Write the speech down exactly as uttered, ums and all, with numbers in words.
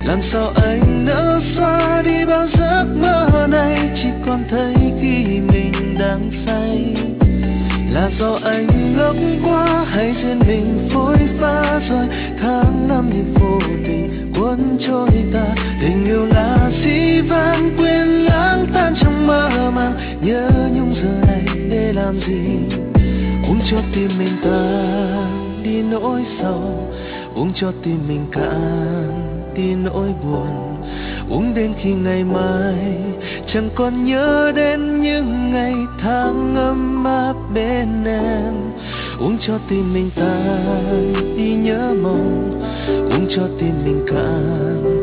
Làm sao anh nỡ xóa đi bao giấc mơ này, chỉ còn thấy khi mình đang say. Là do anh ngốc quá hay duyên mình phôi pha rồi, tháng năm như vô tình cuốn trôi ta. Tình yêu là dĩ vãng quên lãng tan trong mơ màng, nhớ nhung giờ này để làm gì. Uống cho tim mình tan đi nỗi sầu, uống cho tim mình cạn đi nỗi buồn. Uống đến khi ngày mai chẳng còn nhớ đến những ngày tháng ấm áp bên em. Uống cho tim mình tan đi nhớ mong, uống cho tim mình cạn